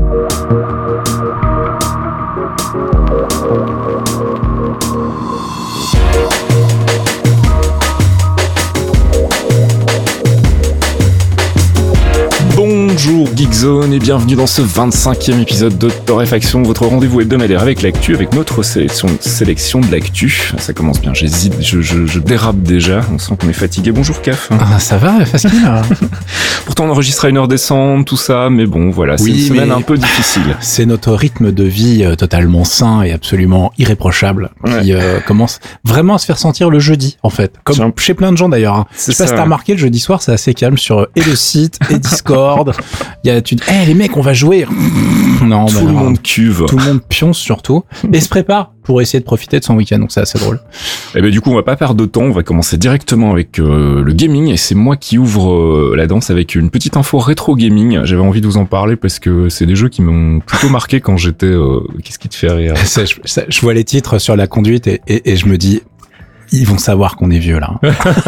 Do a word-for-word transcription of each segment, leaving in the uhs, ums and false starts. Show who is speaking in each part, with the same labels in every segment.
Speaker 1: Bonjour Geekzone et bienvenue dans ce vingt-cinquième épisode de Torréfaction, votre rendez-vous hebdomadaire avec l'actu, avec notre sélection, sélection de l'actu. Ça commence bien, j'hésite, je, je, je dérape déjà, on sent qu'on est fatigué. Bonjour Caf.
Speaker 2: Ah, ça va, facile.
Speaker 1: Pourtant on enregistre à une heure décembre, tout ça, mais bon voilà, c'est oui, une semaine un peu difficile.
Speaker 2: C'est notre rythme de vie euh, totalement sain et absolument irréprochable ouais. qui euh, commence vraiment à se faire sentir le jeudi en fait, comme Tiens. chez plein de gens d'ailleurs. Hein. Je sais pas si t'as remarqué, le jeudi soir c'est assez calme sur et le site et Discord. Il y a tu dis, hey, les mecs, on va jouer. Non,
Speaker 1: tout
Speaker 2: bah,
Speaker 1: le
Speaker 2: non,
Speaker 1: monde cuve.
Speaker 2: Tout le monde pionce surtout et se prépare pour essayer de profiter de son week-end. Donc c'est assez drôle.
Speaker 1: Et ben du coup, on va pas perdre de temps. On va commencer directement avec euh, le gaming et c'est moi qui ouvre euh, la danse avec une petite info rétro gaming. J'avais envie de vous en parler parce que c'est des jeux qui m'ont plutôt marqué quand j'étais. Euh... Qu'est-ce qui te fait rire?
Speaker 2: ça, je, ça, je vois les titres sur la conduite et, et, et je me dis. Ils vont savoir qu'on est vieux là.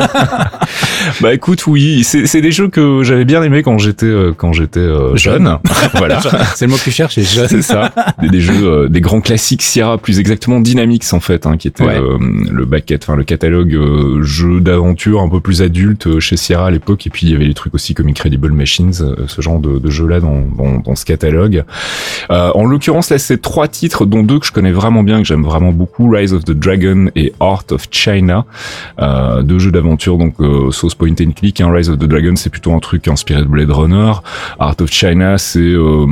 Speaker 1: Bah écoute, oui, c'est c'est des jeux que j'avais bien aimé quand j'étais euh, quand j'étais euh, jeune. jeune. Voilà,
Speaker 2: c'est le mot que tu cherches, c'est jeune.
Speaker 1: C'est ça. Des, des jeux, euh, des grands classiques Sierra, plus exactement Dynamix en fait, hein, qui était ouais. euh, le baquet, enfin le catalogue euh, jeux d'aventure un peu plus adulte euh, chez Sierra à l'époque. Et puis il y avait des trucs aussi comme Incredible Machines, euh, ce genre de, de jeux là dans, dans dans ce catalogue. Euh, en l'occurrence là, c'est trois titres, dont deux que je connais vraiment bien, que j'aime vraiment beaucoup, Rise of the Dragon et Art of China, euh, deux jeux d'aventure donc euh, sauce point and click. Hein. Rise of the Dragon c'est plutôt un truc inspiré de Blade Runner. Art of China c'est euh,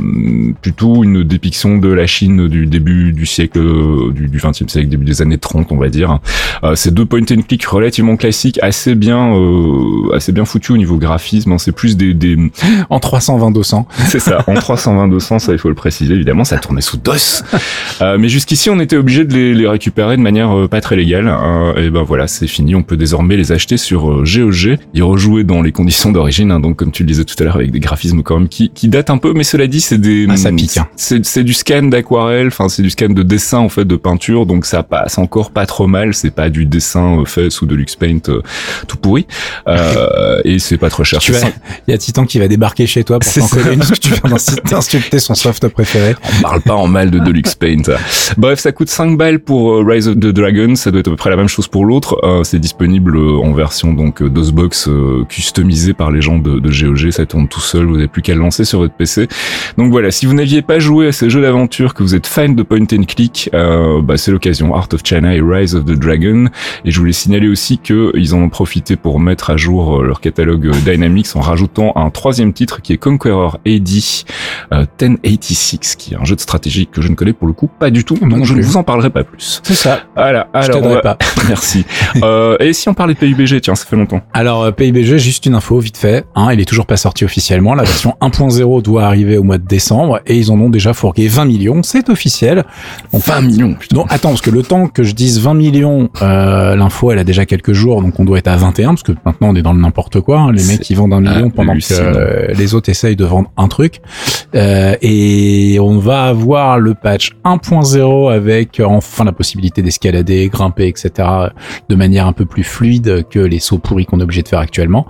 Speaker 1: plutôt une dépiction de la Chine du début du siècle, euh, du, du vingtième siècle, début des années trente on va dire. Euh, c'est deux point and click relativement classiques, assez bien, euh, assez bien foutus au niveau graphisme. Hein. C'est plus des, des
Speaker 2: en trois cent vingt deux cents.
Speaker 1: C'est ça, en trois cent vingt deux cents, ça il faut le préciser évidemment, ça tournait sous DOS. euh, mais jusqu'ici on était obligé de les, les récupérer de manière euh, pas très légale. Hein. Et ben voilà, c'est fini. On peut désormais les acheter sur euh, G O G, y rejouer dans les conditions d'origine. Hein, donc comme tu le disais tout à l'heure, avec des graphismes quand même qui qui datent un peu, mais cela dit, c'est des
Speaker 2: ah, ça pique. Hein.
Speaker 1: C'est c'est du scan d'aquarelle. Enfin, c'est du scan de dessin en fait de peinture. Donc ça passe encore pas trop mal. C'est pas du dessin euh, fait sous de Luxpaint euh, tout pourri. Euh, et c'est pas trop cher.
Speaker 2: Il y a Titan qui va débarquer chez toi pour t'en coller une parce que tu viens d'insulter son soft préféré.
Speaker 1: On parle pas en mal de Deluxe Paint. Bref, ça coûte cinq balles pour Rise of the Dragon. Ça doit être à peu près la même chose pour l'autre. Euh, c'est disponible en version donc DOSBox euh, customisée par les gens de, de G O G. Ça tourne tout seul. Vous n'avez plus qu'à le lancer sur votre P C. Donc voilà, si vous n'aviez pas joué à ces jeux d'aventure, que vous êtes fan de point and click, euh, bah c'est l'occasion. Art of China et Rise of the Dragon. Et je voulais signaler aussi que ils en ont profité pour mettre à jour leur catalogue Dynamix en rajoutant un troisième titre qui est Conqueror A D euh, mille quatre-vingt-seize, qui est un jeu de stratégie que je ne connais pour le coup pas du tout, donc non je plus. ne vous en parlerai pas plus.
Speaker 2: C'est ça.
Speaker 1: Voilà.
Speaker 2: Je
Speaker 1: alors,
Speaker 2: t'aiderai
Speaker 1: va...
Speaker 2: pas.
Speaker 1: Merci. euh, et si on parlait de P U B G, tiens, ça fait longtemps.
Speaker 2: Alors P U B G, juste une info vite fait. Hein, il est toujours pas sorti officiellement. La version un point zéro doit arriver au mois de décembre et ils en ont déjà fourgué vingt millions. C'est officiel.
Speaker 1: Donc, vingt millions. Putain.
Speaker 2: Non, attends, parce que le temps que je dise vingt millions, euh, l'info elle a déjà quelques jours, donc on doit être à vingt et un parce que maintenant on est dans le n'importe quoi. Hein, les c'est... mecs ils vendent un million ah, pendant que euh, les autres essayent de vendre un truc. Euh, et on va avoir le patch un point zéro avec enfin la possibilité d'escalader, grimper, et cetera de manière un peu plus fluide que les sauts pourris qu'on est obligé de faire actuellement.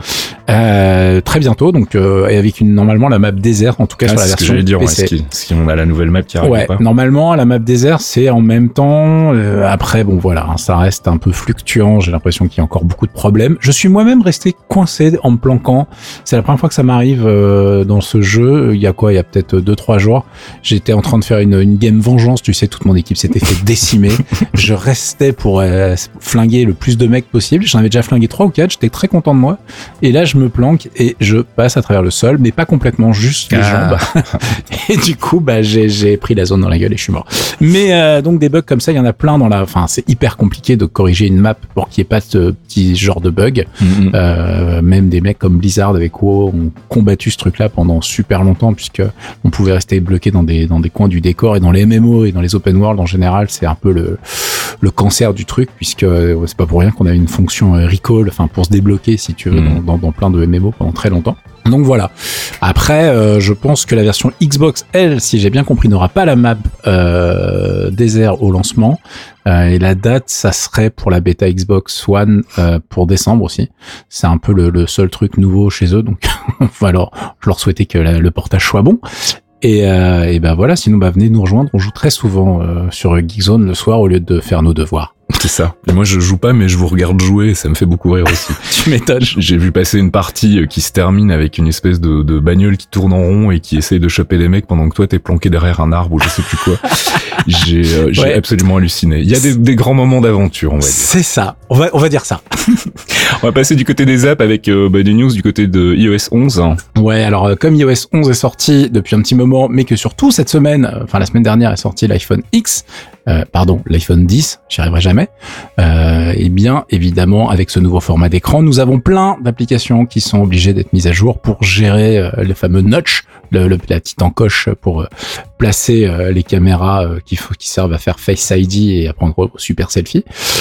Speaker 2: Euh, très bientôt, donc euh, et avec une normalement la map désert, en tout cas
Speaker 1: ah,
Speaker 2: sur la version
Speaker 1: que dire,
Speaker 2: P C.
Speaker 1: Ouais, est-ce qu'on a la nouvelle map qui arrive
Speaker 2: ouais,
Speaker 1: pas
Speaker 2: normalement la map désert c'est en même temps. Euh, après bon voilà, hein, ça reste un peu fluctuant. J'ai l'impression qu'il y a encore beaucoup de problèmes. Je suis moi-même resté coincé en me planquant. C'est la première fois que ça m'arrive euh, dans ce jeu. Il y a quoi? Il y a peut-être deux trois jours. J'étais en train de faire une, une game vengeance. Tu sais, toute mon équipe s'était fait décimer. Je restais pour euh, flinguer le plus de mecs possible. J'en avais déjà flingué trois ou quatre. J'étais très content de moi. Et là, je me planque et je passe à travers le sol, mais pas complètement, juste les ah. jambes. Et du coup, bah, j'ai, j'ai pris la zone dans la gueule et je suis mort. Mais euh, donc des bugs comme ça, il y en a plein dans la. Enfin, c'est hyper compliqué de corriger une map pour qu'il n'y ait pas ce petit genre de bug. Mm-hmm. Euh, même des mecs comme Blizzard avec WoW ont combattu ce truc-là pendant super longtemps puisque on pouvait rester bloqué dans des dans des coins du décor et dans les M M O et dans les open world en général, c'est un peu le le cancer du truc puisque c'est pas pour rien qu'on a une fonction recall, enfin pour se débloquer si tu veux mmh. dans, dans dans plein de M M O pendant très longtemps. Donc voilà. Après, euh, je pense que la version Xbox, elle, si j'ai bien compris, n'aura pas la map euh, désert au lancement. Euh, et la date, ça serait pour la bêta Xbox One euh, pour décembre aussi. C'est un peu le, le seul truc nouveau chez eux. Donc, alors, je leur souhaitais que la, le portage soit bon. Et, euh, et ben voilà, sinon bah venez nous rejoindre, on joue très souvent euh, sur Geekzone le soir au lieu de faire nos devoirs.
Speaker 1: C'est ça. Et moi, je joue pas, mais je vous regarde jouer, ça me fait beaucoup rire aussi.
Speaker 2: Tu m'étonnes.
Speaker 1: J'ai vu passer une partie qui se termine avec une espèce de, de bagnole qui tourne en rond et qui essaye de choper des mecs pendant que toi t'es planqué derrière un arbre ou je sais plus quoi. J'ai, euh, j'ai
Speaker 2: ouais.
Speaker 1: absolument halluciné. Il y a des, des grands moments d'aventure, on va dire.
Speaker 2: C'est ça. On va, on va dire ça.
Speaker 1: On va passer du côté des apps avec euh, bah, des news du côté de i O S onze.
Speaker 2: Ouais, alors euh, comme i O S onze est sorti depuis un petit moment, mais que surtout cette semaine, euh, enfin la semaine dernière est sorti l'iPhone X, euh, pardon, l'iPhone dix, j'y arriverai jamais. Euh, et bien évidemment, avec ce nouveau format d'écran, nous avons plein d'applications qui sont obligées d'être mises à jour pour gérer euh, le fameux notch, le, le, la petite encoche pour euh, placer euh, les caméras euh, qui, qui servent à faire Face I D et à prendre super selfie.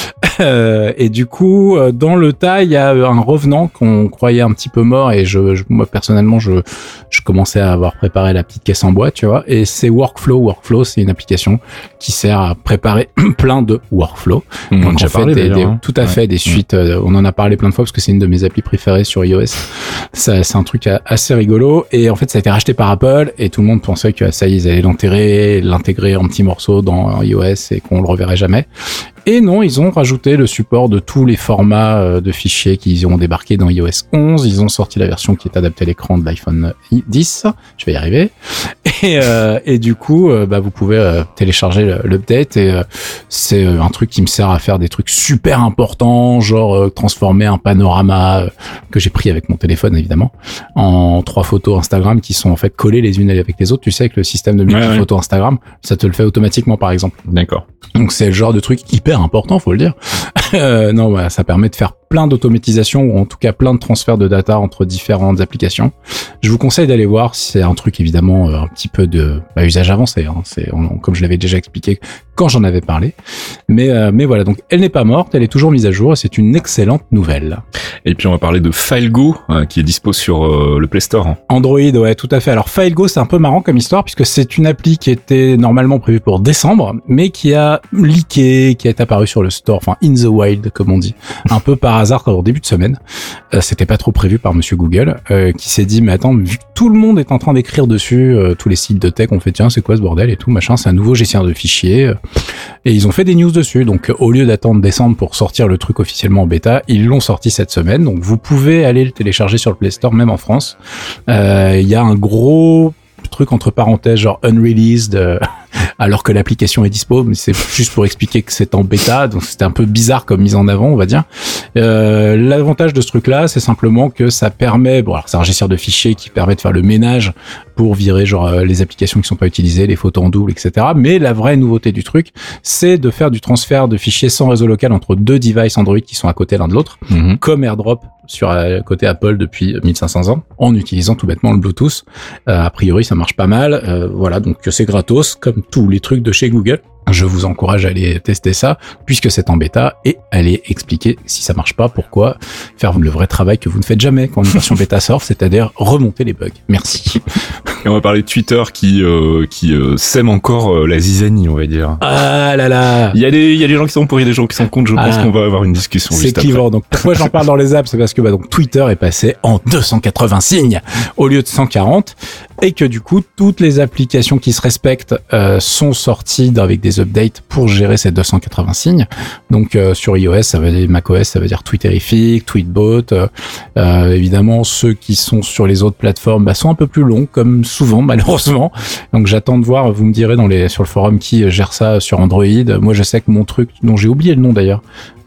Speaker 2: Euh, et du coup, euh, dans le tas, il y a un revenant qu'on croyait un petit peu mort et je, je moi personnellement, je, je commençais à avoir préparé la petite caisse en bois, tu vois. Et c'est Workflow. Workflow, c'est une application qui sert à préparer plein de workflows.
Speaker 1: Mmh,
Speaker 2: Donc en fait, des, des, hein. tout à
Speaker 1: ouais.
Speaker 2: fait des suites. Mmh. Euh, on en a parlé plein de fois parce que c'est une de mes applis préférées sur iOS. Ça, c'est un truc assez rigolo. Et en fait, ça a été racheté par Apple et tout le monde pensait que ça y est, ils allaient l'enterrer, l'intégrer en petits morceaux dans iOS et qu'on le reverrait jamais. Et non, ils ont rajouté le support de tous les formats de fichiers qui ont débarqué dans i O S onze. Ils ont sorti la version qui est adaptée à l'écran de l'iPhone dix. Je vais y arriver. Et, euh, et du coup, euh, bah, vous pouvez euh, télécharger l'update. Et euh, c'est un truc qui me sert à faire des trucs super importants, genre euh, transformer un panorama euh, que j'ai pris avec mon téléphone, évidemment, en trois photos Instagram qui sont en fait collées les unes avec les autres. Tu sais, avec le système de multi-photos ouais, ouais. Instagram, ça te le fait automatiquement, par exemple.
Speaker 1: D'accord.
Speaker 2: Donc c'est le genre de truc hyper important, faut le dire. euh, non, bah, ça permet de faire plein d'automatisation ou en tout cas plein de transferts de data entre différentes applications. Je vous conseille d'aller voir. C'est un truc évidemment un petit peu de bah, usage avancé. Hein. C'est on, comme je l'avais déjà expliqué quand j'en avais parlé. Mais euh, mais voilà, donc elle n'est pas morte, elle est toujours mise à jour et c'est une excellente nouvelle.
Speaker 1: Et puis on va parler de FileGo euh, qui est dispo sur euh, le Play Store. Hein.
Speaker 2: Android, ouais, tout à fait. Alors FileGo, c'est un peu marrant comme histoire puisque c'est une appli qui était normalement prévue pour décembre, mais qui a leaké, qui est apparue sur le store, enfin in the wild comme on dit, un peu par hasard au début de semaine. Euh, c'était pas trop prévu par Monsieur Google, euh, qui s'est dit mais attends, vu que tout le monde est en train d'écrire dessus, euh, tous les sites de tech ont fait tiens c'est quoi ce bordel et tout machin, c'est un nouveau gestionnaire de fichiers, euh, et ils ont fait des news dessus. Donc au lieu d'attendre décembre pour sortir le truc officiellement en bêta, ils l'ont sorti cette semaine. Donc vous pouvez aller le télécharger sur le Play Store même en France. Il euh, y a un gros truc entre parenthèses genre unreleased euh, alors que l'application est dispo, mais c'est juste pour expliquer que c'est en bêta, donc c'était un peu bizarre comme mise en avant, on va dire. Euh, l'avantage de ce truc-là, c'est simplement que ça permet, bon alors c'est un gestionnaire de fichiers qui permet de faire le ménage pour virer genre euh, les applications qui sont pas utilisées, les photos en double, et cetera. Mais la vraie nouveauté du truc, c'est de faire du transfert de fichiers sans réseau local entre deux devices Android qui sont à côté l'un de l'autre, mm-hmm. comme AirDrop sur euh, côté Apple depuis mille cinq cents ans, en utilisant tout bêtement le Bluetooth. Euh, a priori, ça marche pas mal. Euh, voilà, donc c'est gratos, comme tous les trucs de chez Google. Je vous encourage à aller tester ça, puisque c'est en bêta, et aller expliquer si ça marche pas, pourquoi, faire le vrai travail que vous ne faites jamais quand une version bêta sort, c'est-à-dire remonter les bugs. Merci.
Speaker 1: Et on va parler de Twitter qui euh, qui euh, sème encore euh, la zizanie, on va dire.
Speaker 2: Ah là là.
Speaker 1: Il y a des il y a des gens qui sont pour, il y a des gens qui sont contre. Je ah, pense qu'on va avoir une discussion.
Speaker 2: C'est clivant. Donc pourquoi j'en parle dans les apps, c'est parce que bah donc Twitter est passé en deux cent quatre-vingts signes au lieu de cent quarante, et que du coup toutes les applications qui se respectent euh, sont sorties avec des updates pour gérer ces deux cent quatre-vingts signes. Donc euh, sur iOS, ça veut dire macOS, ça veut dire Twitterific, Tweetbot. Euh, euh, évidemment, ceux qui sont sur les autres plateformes bah, sont un peu plus longs, comme souvent malheureusement. Donc j'attends de voir. Vous me direz dans les sur le forum qui gère ça sur Android. Moi, je sais que mon truc, dont j'ai oublié le nom d'ailleurs,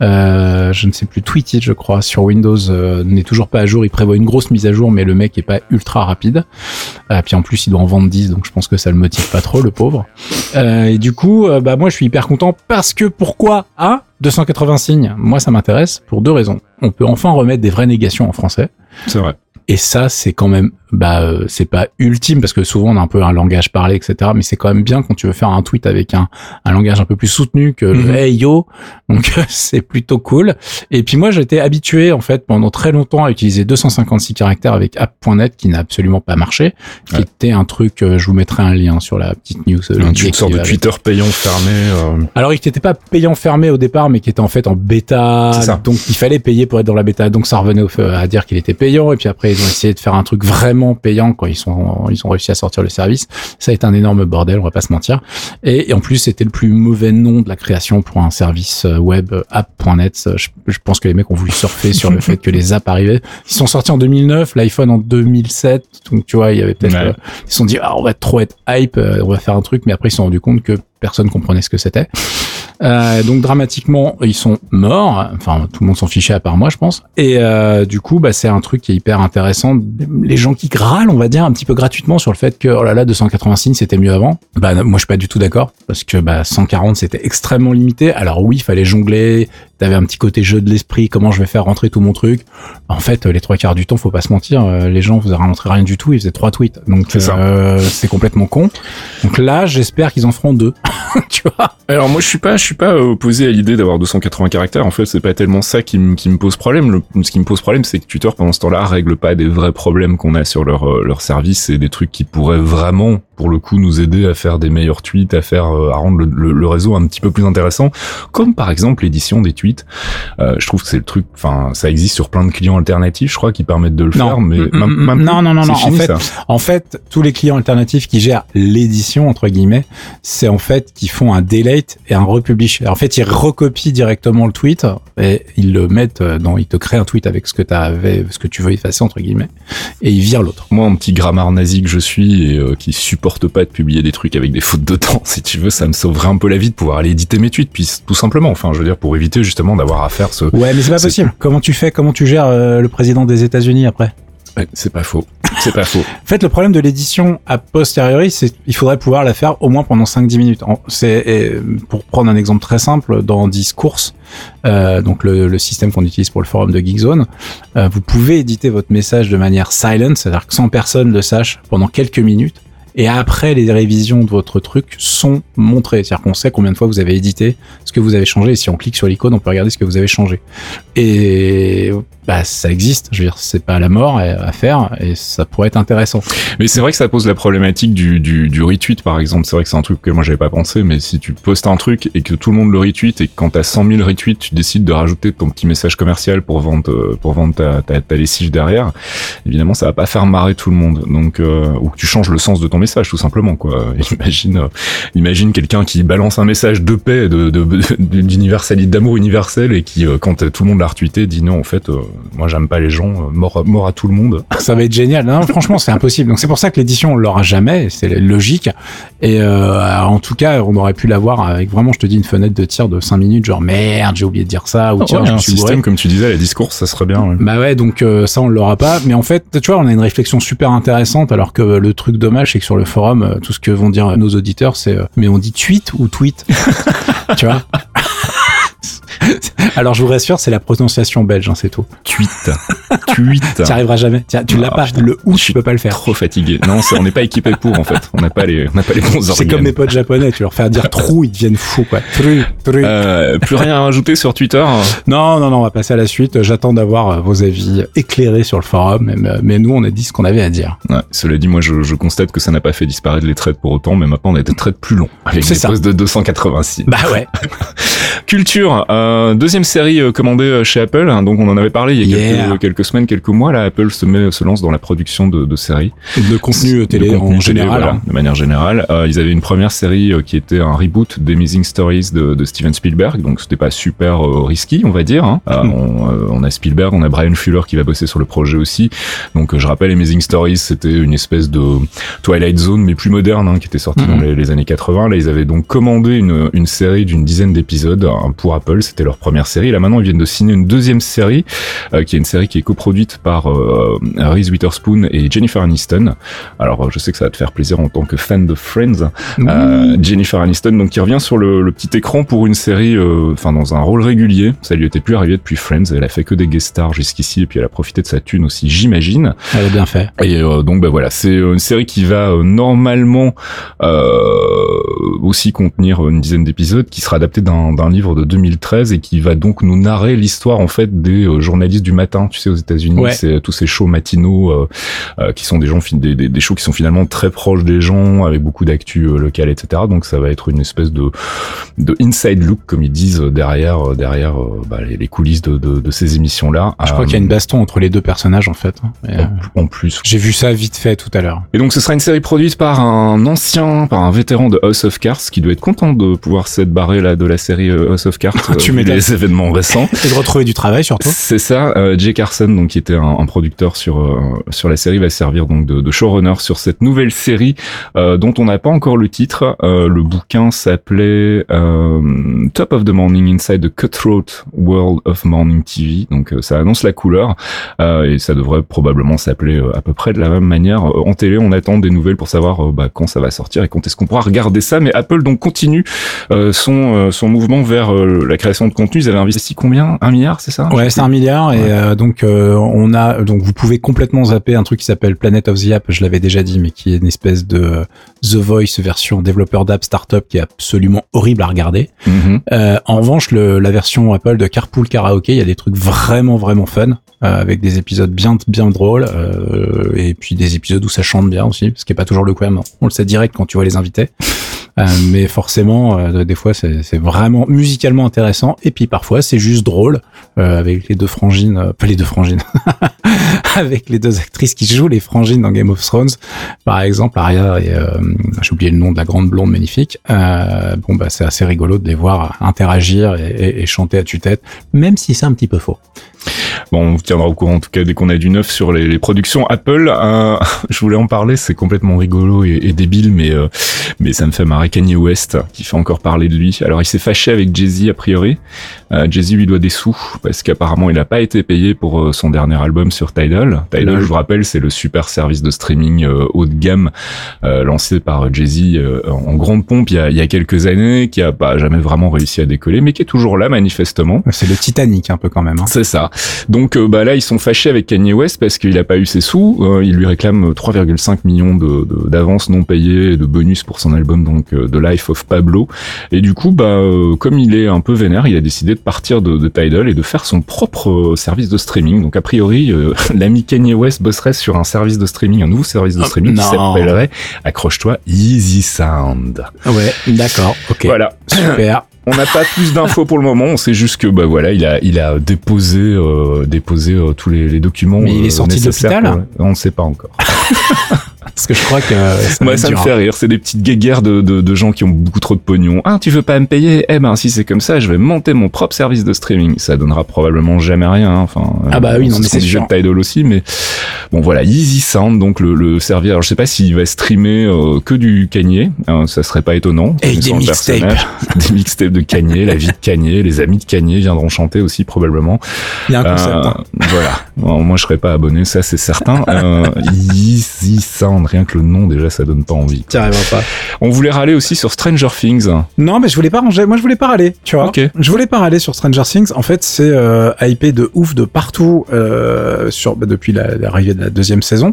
Speaker 2: euh, je ne sais plus, Tweetit, je crois, sur Windows euh, n'est toujours pas à jour. Il prévoit une grosse mise à jour, mais le mec est pas ultra rapide. Euh, puis en plus, il doit en vendre dix, donc je pense que ça le motive pas trop, le pauvre. Euh, et du coup, euh, bah moi, je suis hyper content parce que pourquoi, hein, deux cent quatre-vingts signes. Moi, ça m'intéresse pour deux raisons. On peut enfin remettre des vraies négations en français.
Speaker 1: C'est vrai.
Speaker 2: Et ça, c'est quand même, bah, euh, c'est pas ultime parce que souvent on a un peu un langage parlé, et cetera. Mais c'est quand même bien quand tu veux faire un tweet avec un, un langage un peu plus soutenu que mm-hmm. le hey yo. Donc c'est plutôt cool. Et puis moi, j'étais habitué en fait pendant très longtemps à utiliser deux cent cinquante-six caractères avec app point net qui n'a absolument pas marché, qui ouais. était un truc. Euh, je vous mettrai un lien sur la petite news.
Speaker 1: Une sorte de Twitter payant fermé. Euh...
Speaker 2: Alors il n'était pas payant fermé au départ, mais qui était en fait en bêta. Donc il fallait payer pour être dans la bêta. Donc ça revenait au, à dire qu'il était payant. Et puis après ils ont essayé de faire un truc vraiment vraiment payant quand ils sont ils ont réussi à sortir le service. Ça a été un énorme bordel, on va pas se mentir. Et, et en plus, c'était le plus mauvais nom de la création pour un service web, app point net. Je, je pense que les mecs ont voulu surfer sur le fait que les apps arrivaient. Ils sont sortis en deux mille neuf, l'iPhone en deux mille sept. Donc tu vois, il y avait peut-être
Speaker 1: ouais.
Speaker 2: euh, ils se sont dit ah, on va trop être hype, euh, on va faire un truc, mais après ils se sont rendus compte que personne comprenait ce que c'était. Euh, donc dramatiquement, ils sont morts. Enfin, tout le monde s'en fichait à part moi, je pense. Et euh, du coup, bah c'est un truc qui est hyper intéressant. Les gens qui râlent, on va dire, un petit peu gratuitement sur le fait que oh là là, deux cent quatre-vingts signes c'était mieux avant. Bah moi, je suis pas du tout d'accord parce que bah cent quarante c'était extrêmement limité. Alors oui, il fallait jongler. T'avais un petit côté jeu de l'esprit. Comment je vais faire rentrer tout mon truc? En fait, les trois quarts du temps, faut pas se mentir, les gens faisaient rentrer rien du tout. Ils faisaient trois tweets. Donc c'est euh, c'est complètement con. Donc là, j'espère qu'ils en feront deux. Tu vois.
Speaker 1: Alors moi je suis pas je suis pas opposé à l'idée d'avoir deux cent quatre-vingts caractères. En fait, c'est pas tellement ça qui me qui me pose problème. Le, ce qui me pose problème, c'est que Twitter pendant ce temps-là règle pas des vrais problèmes qu'on a sur leur leur service et des trucs qui pourraient vraiment pour le coup nous aider à faire des meilleurs tweets, à faire à rendre le, le, le réseau un petit peu plus intéressant, comme par exemple l'édition des tweets. Euh, je trouve que c'est le truc, enfin ça existe sur plein de clients alternatifs, je crois, qui permettent de le
Speaker 2: non.
Speaker 1: faire, mais
Speaker 2: mmh,
Speaker 1: même,
Speaker 2: mmh,
Speaker 1: même
Speaker 2: non non non non.
Speaker 1: Fini,
Speaker 2: en fait,
Speaker 1: ça.
Speaker 2: en fait, tous les clients alternatifs qui gèrent l'édition entre guillemets, c'est en fait qu'ils font un delete et un republish. En fait, ils recopient directement le tweet et ils le mettent dans, ils te créent un tweet avec ce que t'avais, ce que tu veux effacer entre guillemets, et ils virent l'autre.
Speaker 1: Moi, un petit grammar nazi que je suis et euh, qui supporte pas de publier des trucs avec des fautes de temps, si tu veux, ça me sauverait un peu la vie de pouvoir aller éditer mes tweets, puis tout simplement, enfin, je veux dire, pour éviter justement d'avoir à faire ce...
Speaker 2: Ouais, mais c'est pas possible. Comment tu fais, comment tu gères euh, le président des États-Unis après?
Speaker 1: Ouais, c'est pas faux. C'est pas faux.
Speaker 2: En fait, le problème de l'édition a posteriori, c'est qu'il faudrait pouvoir la faire au moins pendant cinq dix minutes. C'est, pour prendre un exemple très simple, dans Discourse, euh, donc le, le système qu'on utilise pour le forum de Geekzone, euh, vous pouvez éditer votre message de manière silent, c'est-à-dire que sans personne le sache pendant quelques minutes. Et après, les révisions de votre truc sont montrées. C'est-à-dire qu'on sait combien de fois vous avez édité, ce que vous avez changé. Et si on clique sur l'icône, on peut regarder ce que vous avez changé. Et bah, ça existe. Je veux dire, c'est pas à la mort à faire et ça pourrait être intéressant.
Speaker 1: Mais c'est vrai que ça pose la problématique du, du, du retweet, par exemple. C'est vrai que c'est un truc que moi j'avais pas pensé, mais si tu postes un truc et que tout le monde le retweet et que quand t'as cent mille retweets, tu décides de rajouter ton petit message commercial pour vendre, pour vendre ta, ta, ta lessive derrière, évidemment, ça va pas faire marrer tout le monde. Donc, euh, ou que tu changes le sens de ton message, tout simplement, quoi. Imagine, euh, imagine quelqu'un qui balance un message de paix, de, de, de d'universalité, d'amour universel et qui, euh, quand tout le monde l'a retweeté, dit non, en fait, euh, moi j'aime pas les gens, euh, mort, mort à tout le monde.
Speaker 2: Ça va être génial. Non, franchement, c'est impossible. Donc c'est pour ça que l'édition, on l'aura jamais. C'est logique. Et euh, en tout cas, on aurait pu l'avoir avec vraiment, je te dis, une fenêtre de tir de cinq minutes, genre merde, j'ai oublié de dire ça, ou
Speaker 1: oh,
Speaker 2: tiens,
Speaker 1: ouais,
Speaker 2: je
Speaker 1: un
Speaker 2: me suis
Speaker 1: système,
Speaker 2: bourré.
Speaker 1: comme tu disais, la discours, ça serait bien. Ouais.
Speaker 2: Bah ouais, donc euh, ça, on l'aura pas. Mais en fait, tu vois, on a une réflexion super intéressante, alors que le truc dommage, c'est que sur le forum, euh, tout ce que vont dire nos auditeurs, c'est euh, mais on dit tweet ou tweet, tu vois. Alors je vous rassure, c'est la prononciation belge, hein, c'est tout.
Speaker 1: Tweet. Tweet.
Speaker 2: Tu arriveras jamais. Tiens, tu l'as
Speaker 1: ah,
Speaker 2: pas.
Speaker 1: putain,
Speaker 2: le ou,
Speaker 1: je
Speaker 2: tu peux pas le faire.
Speaker 1: Trop fatigué. Non, ça, on n'est pas équipé pour, en fait. On n'a pas les, on n'a pas les bons organes.
Speaker 2: C'est comme mes potes japonais. Tu leur fais dire trou, ils deviennent fous, quoi. Tru, tru.
Speaker 1: Euh, plus rien à rajouter sur Twitter.
Speaker 2: Non, non, non, on va passer à la suite. J'attends d'avoir vos avis éclairés sur le forum, mais, mais nous, on a dit ce qu'on avait à dire.
Speaker 1: Ouais, cela dit, moi, je, je constate que ça n'a pas fait disparaître les trades pour autant, mais maintenant, on a des trades plus longs. Avec des posts de deux cent quatre-vingt-six.
Speaker 2: Bah ouais.
Speaker 1: Culture, euh, deuxième série euh, commandée chez Apple, hein, donc on en avait parlé il y a
Speaker 2: yeah.
Speaker 1: quelques, quelques semaines, quelques mois, là, Apple se met, se lance dans la production de, de séries.
Speaker 2: De contenu télé
Speaker 1: de contenu
Speaker 2: en
Speaker 1: télé,
Speaker 2: général.
Speaker 1: Voilà,
Speaker 2: hein.
Speaker 1: de manière générale. Euh, ils avaient une première série euh, qui était un reboot d'Amazing Stories de, de Steven Spielberg, donc c'était pas super euh, risky, on va dire. Hein. Euh,
Speaker 2: mm.
Speaker 1: on, euh, on a Spielberg, on a Brian Fuller qui va bosser sur le projet aussi. Donc euh, je rappelle, Amazing Stories, c'était une espèce de Twilight Zone, mais plus moderne, hein, qui était sorti mm. dans les, les années quatre-vingts. Là, ils avaient donc commandé une, une série d'une dizaine d'épisodes hein, pour Apple. C'était leur première série. Là maintenant, ils viennent de signer une deuxième série, euh, qui est une série qui est coproduite par euh, Reese Witherspoon et Jennifer Aniston. Alors, je sais que ça va te faire plaisir en tant que fan de Friends. Mmh. Euh, Jennifer Aniston, donc qui revient sur le, le petit écran pour une série, enfin euh, dans un rôle régulier. Ça lui était plus arrivé depuis Friends. Elle a fait que des guest stars jusqu'ici et puis elle a profité de sa thune aussi, j'imagine.
Speaker 2: Elle a bien fait.
Speaker 1: Et euh, donc, bah voilà, c'est une série qui va euh, normalement euh, aussi contenir une dizaine d'épisodes, qui sera adaptée d'un, d'un livre de deux mille treize française et qui va donc nous narrer l'histoire en fait des euh, journalistes du matin, tu sais, aux États-Unis, ouais. c'est tous ces shows matinaux euh, euh, qui sont des gens des, des, des shows qui sont finalement très proches des gens avec beaucoup d'actu euh, locales, et cetera. Donc ça va être une espèce de de inside look comme ils disent derrière derrière euh, bah, les, les coulisses de, de, de ces émissions là.
Speaker 2: Je euh, crois qu'il y a une baston entre les deux personnages en fait. Et,
Speaker 1: en, en plus,
Speaker 2: j'ai vu ça vite fait tout à l'heure.
Speaker 1: Et donc ce sera une série produite par un ancien, par un vétéran de House of Cards qui doit être content de pouvoir s'être barré là de la série House of Cards.
Speaker 2: Tu
Speaker 1: euh,
Speaker 2: m'étonnes.
Speaker 1: Les événements récents.
Speaker 2: Et de retrouver du travail surtout.
Speaker 1: C'est ça. Euh, Jay Carson, donc qui était un, un producteur sur euh, sur la série, va servir donc de, de showrunner sur cette nouvelle série euh, dont on n'a pas encore le titre. Euh, le bouquin s'appelait euh, Top of the Morning Inside the Cutthroat World of Morning T V. Donc euh, ça annonce la couleur euh, et ça devrait probablement s'appeler euh, à peu près de la même manière. Euh, en télé, on attend des nouvelles pour savoir euh, bah, quand ça va sortir et quand est-ce qu'on pourra regarder ça. Mais Apple donc continue euh, son euh, son mouvement vers euh, la création de contenu. Ils avaient investi combien? Un milliard, c'est ça?
Speaker 2: Ouais, c'est un milliard. Ouais. Et euh, donc euh, on a donc vous pouvez complètement zapper un truc qui s'appelle Planet of the App. Je l'avais déjà dit, mais qui est une espèce de euh, The Voice version développeur d'app startup qui est absolument horrible à regarder. Mm-hmm. Euh, en revanche, le, la version Apple de Carpool Karaoke, il y a des trucs vraiment vraiment fun. Euh, avec des épisodes bien bien drôles euh, et puis des épisodes où ça chante bien aussi, ce qui est pas toujours le cas. On le sait direct quand tu vois les invités. Euh, mais forcément, euh, des fois, c'est, c'est vraiment musicalement intéressant. Et puis parfois, c'est juste drôle euh, avec les deux frangines, euh, pas les deux frangines, avec les deux actrices qui jouent les frangines dans Game of Thrones, par exemple, Arya et euh, j'ai oublié le nom de la grande blonde magnifique. Euh, bon, bah, c'est assez rigolo de les voir interagir et, et, et chanter à tue-tête, même si c'est un petit peu faux.
Speaker 1: Bon, on vous tiendra au courant en tout cas dès qu'on a du neuf sur les, les productions Apple. Euh, je voulais en parler, c'est complètement rigolo et, et débile, mais euh, mais ça me fait marrer. Kanye West qui fait encore parler de lui. Alors il s'est fâché avec Jay-Z a priori. Euh, Jay-Z lui doit des sous parce qu'apparemment il n'a pas été payé pour euh, son dernier album sur Tidal. Tidal, mmh. je vous rappelle, c'est le super service de streaming euh, haut de gamme euh, lancé par Jay-Z euh, en grande pompe il y a, il y a quelques années, qui a pas jamais vraiment réussi à décoller, mais qui est toujours là manifestement.
Speaker 2: C'est le Titanic un peu quand même. Hein.
Speaker 1: C'est ça. Donc euh, bah là ils sont fâchés avec Kanye West parce qu'il a pas eu ses sous. Euh, il lui réclame trois virgule cinq millions de, de d'avances non payées et de bonus pour son album donc euh, The Life of Pablo. Et du coup bah euh, comme il est un peu vénère, il a décidé de partir de, de Tidal et de faire son propre euh, service de streaming. Donc a priori euh, l'ami Kanye West bosserait sur un service de streaming, un nouveau service de streaming oh, qui s'appellerait, accroche-toi, Easy Sound.
Speaker 2: Ouais, d'accord. OK.
Speaker 1: Voilà.
Speaker 2: Super.
Speaker 1: On n'a pas plus d'infos pour le moment, on sait juste que bah voilà, il a il a déposé euh, déposé euh, tous les, les documents.
Speaker 2: Mais il est sorti
Speaker 1: euh,
Speaker 2: de l'hôpital pour...
Speaker 1: On ne sait pas encore.
Speaker 2: Parce que je crois que ça,
Speaker 1: ouais, ça me fait rire, c'est des petites guéguerres de, de de gens qui ont beaucoup trop de pognon. Ah, tu veux pas me payer? Eh ben si c'est comme ça, je vais monter mon propre service de streaming. Ça donnera probablement jamais rien. Hein. Enfin,
Speaker 2: ah bah oui, non mais c'est
Speaker 1: du jeu
Speaker 2: de
Speaker 1: Tidal aussi, mais bon voilà, Easy Sound, donc le le service. Alors je sais pas s'il va streamer euh, que du Kanye, hein, ça serait pas étonnant.
Speaker 2: Et des mixtapes,
Speaker 1: des mixtapes de Kanye, la vie de Kanye, les amis de Kanye viendront chanter aussi probablement.
Speaker 2: Il y a un concept. Euh, hein.
Speaker 1: Voilà, bon, moi je serais pas abonné, ça c'est certain. euh, Easy Sound, rien que le nom déjà ça donne pas envie.
Speaker 2: Carrément pas.
Speaker 1: On voulait râler aussi sur Stranger Things.
Speaker 2: Non mais je voulais pas ranger, moi je voulais pas râler, tu vois.
Speaker 1: Okay.
Speaker 2: Je voulais pas râler sur Stranger Things. En fait c'est euh, hypé de ouf de partout euh, sur bah, depuis la, l'arrivée de la deuxième saison.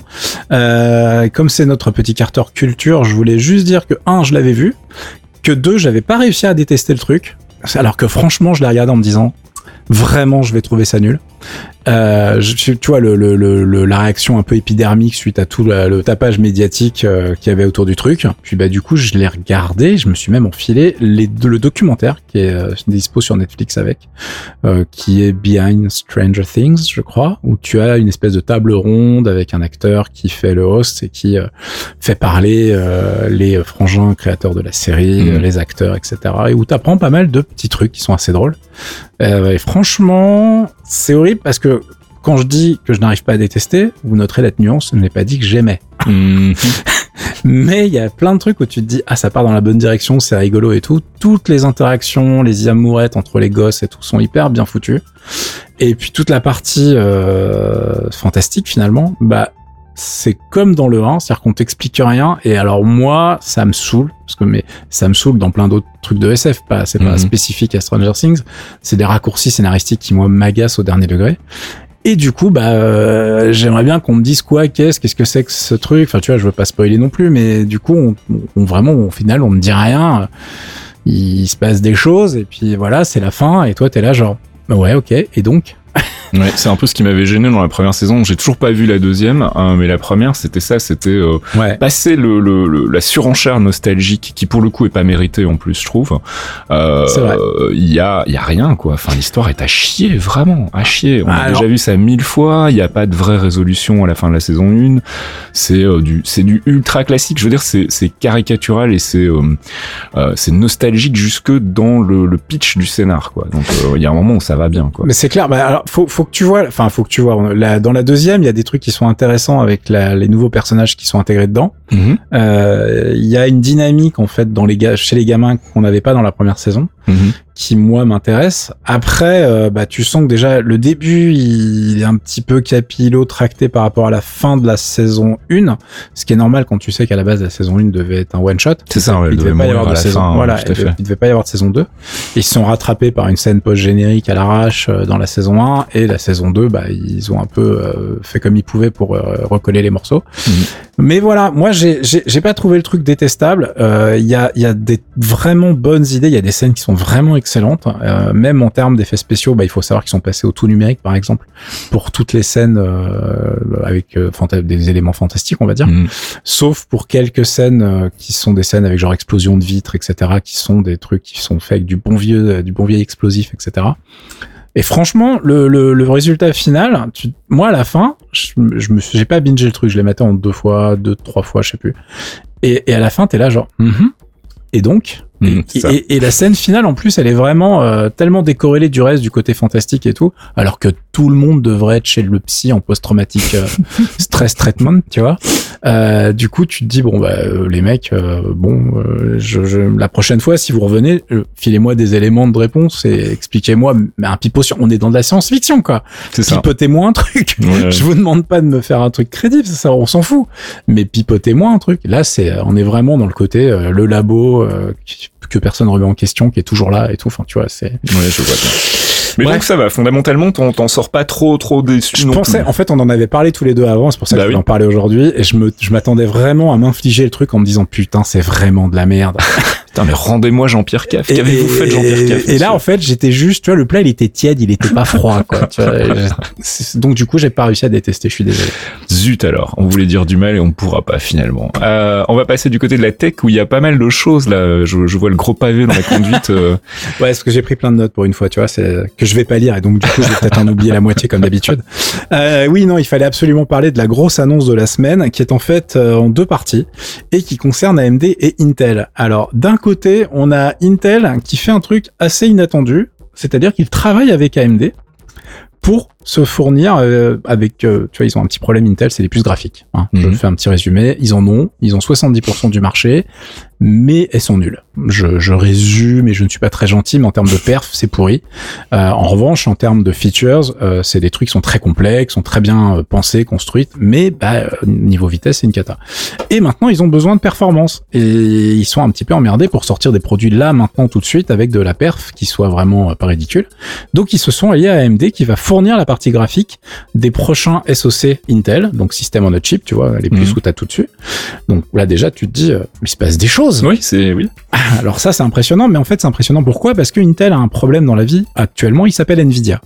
Speaker 2: Euh, comme c'est notre petit Carter culture, je voulais juste dire que un je l'avais vu, que deux j'avais pas réussi à détester le truc, alors que franchement je l'ai regardé en me disant vraiment je vais trouver ça nul. Euh, je, tu vois le, le, le, la réaction un peu épidermique suite à tout le, le tapage médiatique euh, qu'il y avait autour du truc. Puis bah du coup je l'ai regardé, je me suis même enfilé les, le documentaire qui est euh, dispo sur Netflix avec, euh, qui est Behind Stranger Things, je crois, où tu as une espèce de table ronde avec un acteur qui fait le host et qui euh, fait parler euh, les frangins créateurs de la série, mmh. les acteurs, et cetera. Et où t'apprends pas mal de petits trucs qui sont assez drôles. Euh, et franchement, c'est horrible parce que quand je dis que je n'arrive pas à détester, vous noterez la nuance, je n'ai pas dit que j'aimais. Mmh. Mais il y a plein de trucs où tu te dis ah ça part dans la bonne direction, c'est rigolo et tout. Toutes les interactions, les amourettes entre les gosses et tout sont hyper bien foutues. Et puis toute la partie euh, fantastique finalement, bah c'est comme dans le un, c'est-à-dire qu'on t'explique rien. Et alors moi, ça me saoule parce que mais ça me saoule dans plein d'autres trucs de S F. Pas, c'est mm-hmm. pas spécifique à Stranger Things. C'est des raccourcis scénaristiques qui moi m'agacent au dernier degré. Et du coup, bah, euh, j'aimerais bien qu'on me dise quoi, qu'est-ce, qu'est-ce que c'est que ce truc. Enfin, tu vois, je veux pas spoiler non plus, mais du coup, on, on vraiment, au final, on me dit rien. il se passe des choses et puis voilà, c'est la fin et toi t'es là genre ouais, ok, et donc
Speaker 1: Ouais, c'est un peu ce qui m'avait gêné dans la première saison. J'ai toujours pas vu la deuxième, hein, mais la première, c'était ça, c'était euh,
Speaker 2: ouais.
Speaker 1: passer le, le, le la surenchère nostalgique qui pour le coup est pas méritée en plus, je trouve. Euh,
Speaker 2: c'est vrai.
Speaker 1: Il y a, il y a rien quoi. Enfin, l'histoire est à chier, vraiment, à chier. On
Speaker 2: ah,
Speaker 1: a
Speaker 2: alors...
Speaker 1: déjà vu ça mille fois. Il y a pas de vraie résolution à la fin de la saison un. C'est euh, du, c'est du ultra classique. Je veux dire, c'est, c'est caricatural et c'est, euh, euh, c'est nostalgique jusque dans le, le pitch du scénar quoi. Donc euh, il y a un moment où ça va bien quoi.
Speaker 2: Mais c'est clair. Bah alors faut faut que tu vois, enfin faut que tu vois. La, dans la deuxième, il y a des trucs qui sont intéressants avec la, les nouveaux personnages qui sont intégrés dedans. Il mm-hmm. euh, y a une dynamique en fait dans les gars, chez les gamins qu'on n'avait pas dans la première saison. Mm-hmm. Qui moi m'intéresse. Après, euh, bah tu sens que déjà le début il est un petit peu capillotracté par rapport à la fin de la saison un, ce qui est normal quand tu sais qu'à la base la saison un devait être un one shot.
Speaker 1: C'est ça, ouais,
Speaker 2: il devait pas y avoir de saison.
Speaker 1: Fin,
Speaker 2: voilà,
Speaker 1: il devait,
Speaker 2: il devait pas y avoir de saison deux. Et ils se sont rattrapés par une scène post générique à l'arrache euh, dans la saison un et la saison deux, bah ils ont un peu euh, fait comme ils pouvaient pour euh, recoller les morceaux. Mmh. Mais voilà, moi j'ai j'ai j'ai pas trouvé le truc détestable. Il euh, y a il y a des vraiment bonnes idées, il y a des scènes qui sont vraiment excellentes. Euh, même en termes d'effets spéciaux, bah, il faut savoir qu'ils sont passés au tout numérique, par exemple, pour toutes les scènes euh, avec euh, fanta- des éléments fantastiques, on va dire. Mmh. Sauf pour quelques scènes euh, qui sont des scènes avec genre explosion de vitres, et cetera, qui sont des trucs qui sont faits avec du bon vieux, du bon vieil explosif, et cetera. Et franchement, le, le, le résultat final, tu, moi à la fin, je, je me suis, j'ai pas bingé le truc, je l'ai maté en deux fois, deux, trois fois, je sais plus. Et, et à la fin, t'es là genre, mm-hmm. Et donc, mmh, et, et, et la scène finale, en plus, elle est vraiment euh, tellement décorrélée du reste, du côté fantastique et tout, alors que tout le monde devrait être chez le psy en post-traumatique euh, stress treatment, tu vois. Euh, du coup, tu te dis, bon, bah, euh, les mecs, euh, bon, euh, je, je, la prochaine fois, si vous revenez, euh, filez-moi des éléments de réponse et expliquez-moi, mais un pipeau sur, on est dans de la science-fiction, quoi. C'est ça. Pipotez-moi un truc. Ouais, ouais. Je vous demande pas de me faire un truc crédible, ça, on s'en fout. Mais pipotez-moi un truc. Là, c'est, on est vraiment dans le côté, euh, le labo, euh, que personne remet en question, qui est toujours là et tout. Enfin, tu vois, c'est.
Speaker 1: Ouais, je vois bien. Mais Bref. Donc ça va, fondamentalement, t'en, t'en sors pas trop, trop déçu.
Speaker 2: Je
Speaker 1: non
Speaker 2: pensais,
Speaker 1: plus.
Speaker 2: En fait, on en avait parlé tous les deux avant, c'est pour ça que bah je voulais oui. en parler aujourd'hui, et je me, je m'attendais vraiment à m'infliger le truc en me disant, putain, c'est vraiment de la merde.
Speaker 1: Putain, mais rendez-moi Jean-Pierre Caff. Qu'avez-vous fait de Jean-Pierre Caff?
Speaker 2: Et là, en fait, j'étais juste, tu vois, le plat, il était tiède, il était pas froid, quoi. Tu vois, je, donc, du coup, j'ai pas réussi à détester, je suis désolé.
Speaker 1: Zut alors, on voulait dire du mal et on pourra pas, finalement. Euh, on va passer du côté de la tech où il y a pas mal de choses, là. Je, je vois le gros pavé dans la conduite. Euh...
Speaker 2: Ouais, parce que j'ai pris plein de notes pour une fois, tu vois, c'est que je vais pas lire, et donc, du coup, je vais peut-être en oublier la moitié, comme d'habitude. Euh, oui, non, il fallait absolument parler de la grosse annonce de la semaine, qui est en fait euh, en deux parties, et qui concerne A M D et Intel. Alors, d'un côté, on a Intel qui fait un truc assez inattendu, c'est-à-dire qu'il travaille avec A M D pour se fournir euh, avec, euh, tu vois, ils ont un petit problème Intel, c'est les puces graphiques. Hein. Mm-hmm. Je fais un petit résumé, ils en ont, ils ont soixante-dix pour cent du marché, mais elles sont nulles. Je, je résume et je ne suis pas très gentil, mais en termes de perf, c'est pourri. Euh, en revanche, en termes de features, euh, c'est des trucs qui sont très complexes, sont très bien euh, pensés, construites, mais bah, niveau vitesse, c'est une cata. Et maintenant, ils ont besoin de performance. Et ils sont un petit peu emmerdés pour sortir des produits là, maintenant, tout de suite, avec de la perf qui soit vraiment euh, pas ridicule. Donc, ils se sont alliés à A M D qui va fournir la partie graphique des prochains S O C Intel, donc système on a chip, tu vois, les puces mmh. où t'as tout dessus. Donc là, déjà, tu te dis, euh, il se passe des choses.
Speaker 1: Oui, c'est, oui.
Speaker 2: Alors ça, c'est impressionnant, mais en fait, c'est impressionnant. Pourquoi? Parce que Intel a un problème dans la vie. Actuellement, il s'appelle Nvidia.